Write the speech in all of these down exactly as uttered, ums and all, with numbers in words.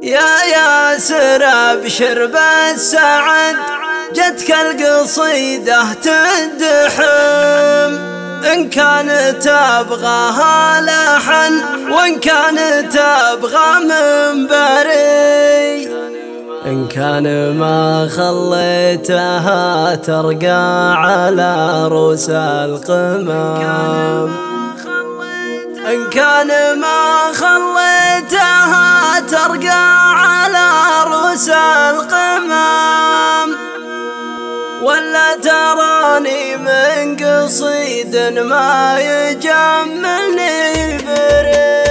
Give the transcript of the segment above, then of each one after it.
يا ياسر ابشر بالسعد، جتك القصيدة تدحم، إن كانت تبغاها لحن وإن كانت تبغى منبري، إن كان ما خليتها ترقى على رؤوس القمم، إن كان ما خليتها ترقى على رؤوس القمم، ولا تراني من قصيد ما يجملني بري.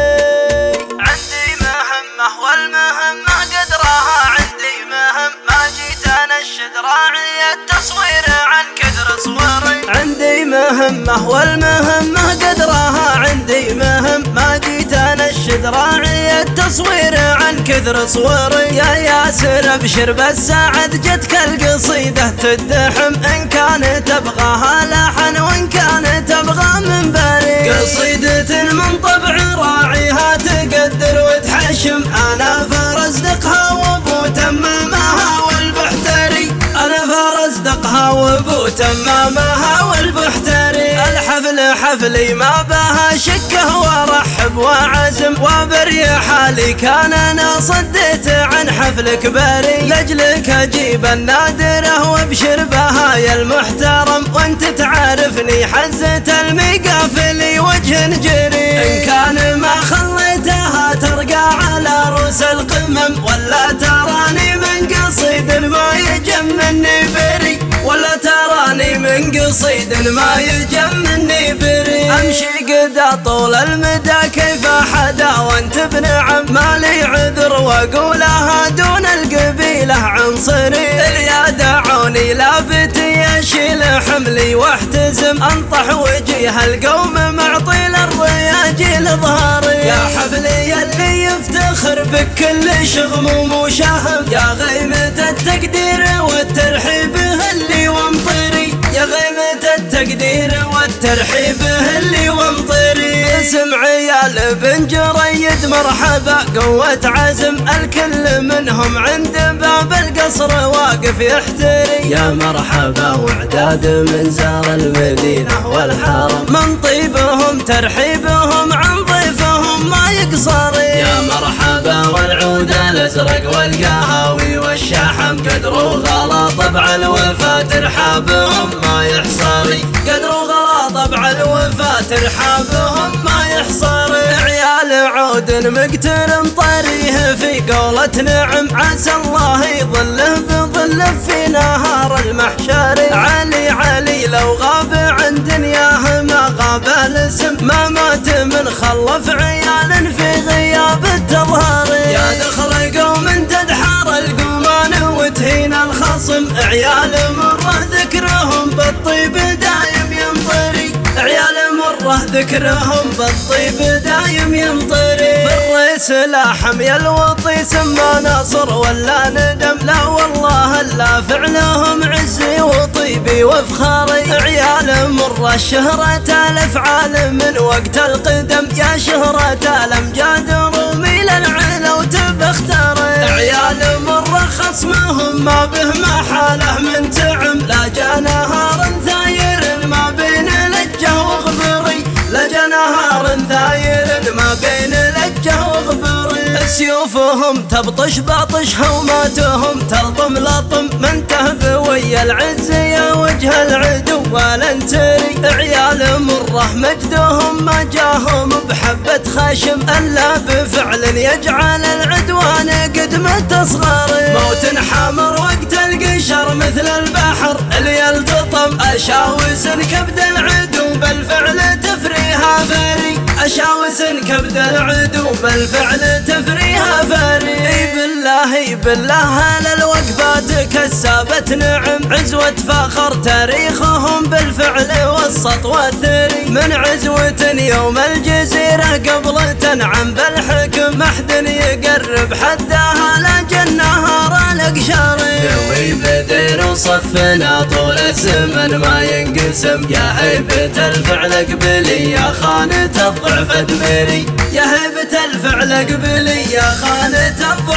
عندي مهمة والمهمة قدرها، عندي مهم ما جيت انشد راعي التصوير عن كثر صوري، عندي مهمة والمهمة قدرها، عندي مهم ما جيت انشد راعي التصوير عن كثر صوري. يا ياسر ابشر بالسعد، جتك القصيدة تدحم، إن كان تبغاها لحن وإن كان تبغى منبري، قصيدة من طبع راعيها تقدر وتحشم، أنا فرزدقها وابو تمامها والبحتري، أنا فرزدقها وابو تمامها والبحتري. الحفل حفلي ما بها شكه وارحب وعزم، وبري حالي كان انا صديت عن حفلك بري، لاجلك اجيب النادره وابشر بها يا المحترم، وانت تعرفني حزة المقافلي وجه جري، ان كان ما خليتها ترقى على رؤوس القمم، ولا تراني من قصيد ما يجملني بري، ولا تراني من قصيد ما يجملني بري. امشي قدا طول المدى كيف حدا وانت بنعم، مالي عذر واقولها دون القبيله عنصري، يا دعوني لابتي اشيل حملي واحتزم، انطح وجيه القوم معطي للرياجيل ظهري، يا حفلي اللي يفتخر بك كل شغم ومشاهم، يا غيمة التقدير والترحيب اللي ومطري، يا غيمة التقدير والترحيب اللي ومطري. اسم عيال بن جريد مرحبا قوة عزم، الكل منهم عند باب القصر واقف يحتري، يا مرحبا واعداد من زار المدينة والحرم، من طيبهم ترحيبهم عن ضيفهم ما يقصري، يا مرحبا والعود الازرق والقهوي والشحم، قدروا غلا طبع الوفا ترحابهم ما يحصري، قدروا غلا طبع الوفا ترحابهم ما يحصري. عيال عود مقترن طريه في قولة نعم، عسى الله يظله بظله في نهار المحشر، علي علي لو غاب عن دنياه ما غاب الاسم، ما مات من خلف عيال في غياب التظهر، يا دخل قوم تدحر القومان وتهين الخصم، عيال مره ذكرهم بالطيب دايم ينطري، عيال مره ذكرهم بالطيب دايم ينطري. فري سلاحم يا الوطي سما نصر ولا ندم، لا والله الا فعلهم عزي وطيبي وافخاري، عيال مره شهرة الافعال من وقت القدم، يا شهرة الامجاد رومي للعلا وتبختاري، عيال مره خصمهم ما به محاله من تعم، لا جا نهار ثاير ما بين لجه وغبري، لا جا نهار ثاير ما بين لجه وغبري، سيوفهم تبطش باطشها وماتهم تلطم لطم، من تهب ويا العز يا وجه العدو والانتري، عيال مره مجدهم ما جاهم بحبة خشم، الا بفعل يجعل العدوان قد ما تصغري، موت حمر وقت القشر مثل البحر اللي يلتطم، اشاوس كبد العدو بالفعل تفريها فري، اشاوس كبد العدو بالفعل تفريها فري. بالله بالله على الوقفات كسابت نعم، عزوة فخر تاريخهم بالفعل والسطوة الثري، من عزوة يوم الجزيرة قبل تنعم بالحكم، ما حد يقرب حدها لا جنها القشاري، يومي بدير وصفنا طول الزمن ما ينقسم، يا هيبة الفعل قبلي يا خانة الضعف ادمري، يا هيبة الفعل قبلي يا خانة الضعف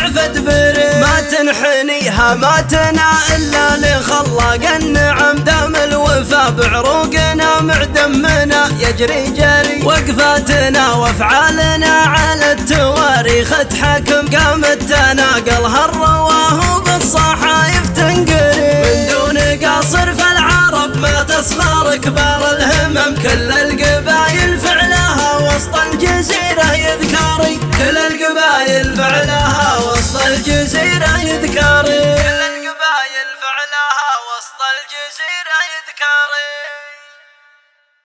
ضعفت بري، ما تنحنيها ما تنا إلا لخلاق النعم، دام الوفا بعروقنا معدمنا يجري جري، وقفاتنا وافعالنا على التواريخ تحكم، قامت تناقلها الرواه بالصحايف تنقري، من دون قاصر فالعرب ما تصغر كبار الهمم، كل القبايل فعلها وسط الجزيرة يذكري، كل القبايل فعلها وسط الجزيرة يذكري.